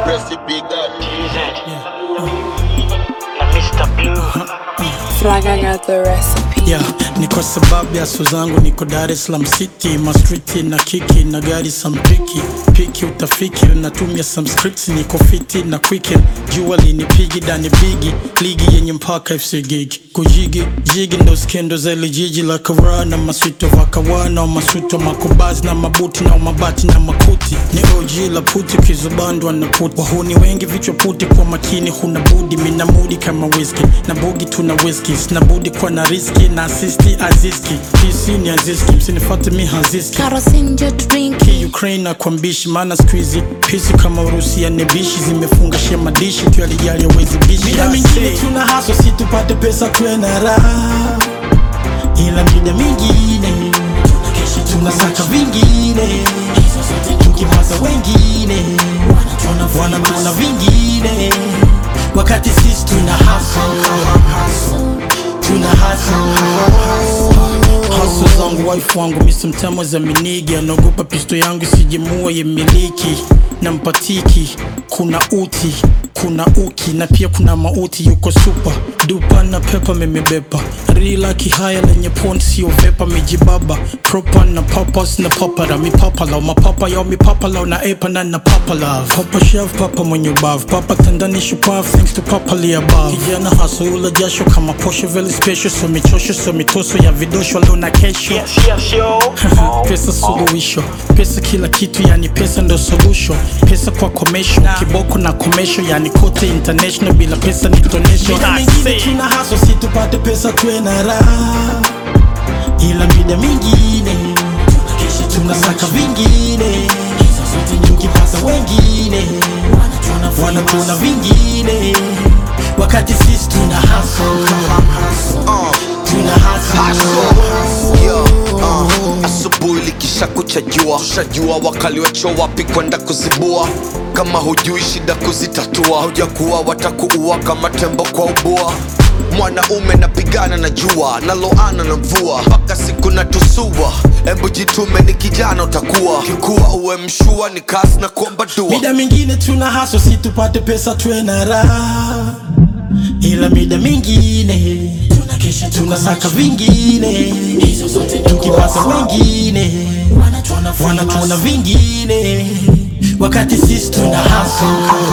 Pressy big up. Mr. Blue. Fraga got the recipe. Yeah, ni kwa sababu ya suzangu niko Dar es Salaam City. Mastriti na kiki na gari some piki utafiki natumia some scripts niko fiti na quicken. Jua linipigi dani bigi ligi yenye mpaka FC gigi. Kujigi jigi ndo skendo za jiji la kawara na maswito vakawana maswito makubazi na mabuti na mabati na makuti. Ni OG la puti kizubandwa na puti. Wahuni wengi vichwa puti kwa makini huna budi. Mina mudi kama whisky na bugi tuna whisky. Sina budi kwa na riski na asisti aziski. PC ni aziski msinifate mi haziski. Kerosene jet drink Ukraine na kwa mbishi mana squeezy. Pisi kama Urusi ya nebishi zimefunga shia madishi. Tu yalijali ya wezi bishi. Mida mingine tuna haso si tupate pesa tuwe na raha. Ila mida mingine tunasaka vingine. Tukipasa wengine wanatuona vingine. Wakati sisi tuna haso Hustle zangu wife wangu misi mtamo za minigi. Anaogopa pisto yangu sijimua ye miliki. Na mpatiki, kuna uti, kuna uki. Na pia kuna mauti yuko super dupa na pepa memebepa. Rila kihaya lenye pond siyo vepa mijibaba. Propa na papas na papara. Mipapala, mapapa yao mipapala. Na epa na papala. Papa chef, papa mwenye ubavu. Papa tandani shupavu, thanks to papa li above. Kijana haso ula jasho kama Porsche very special. So michosho, so mitoso ya vidosho leo na kesho. Yes, yo. Pesa suluhisho, pesa kila kitu yani pesa ndo solution. Pesa kwa komesho, kiboko na komesho yani kote international. Bila pesa ni tonesho. Mida mingine tuna haso si tupate pesa tuwe na raha. Ila mida mingine tunasaka vingine. Tukipasa wengine wanatuona vingine. Wakati sisi tuna haso Asubuhi likisha kucha jua, shajua wakali wecho wapi kwenda kuzibua. Kama hujui shida kuzitatua, hujakuwa watakuua kama tembo kwa ubua. Mwanaume napigana na jua, naloana na mvua, mpaka siku natusua. Embu jitume ni kijana utakuwa, kikuwa uwe mshua ni kasi na kuomba dua. Mida mingine tuna haso si tupate pesa tuwe na raha. Ila mida mingine tunasaka vingine. Tukipasa wengine wanatuona vingine. Wakati sisi tuna haso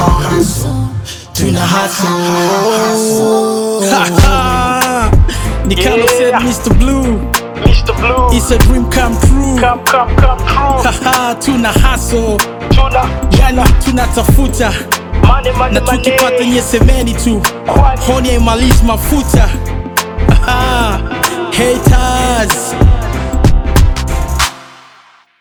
Ni Carlos said Mr. Blue. Mr. Blue. It's a dream come true. Come true. Haha, tuna haso Tuna. yani tunatafuta. Na tukipata nye semeni tu honi ya imalizi mafuta. Haters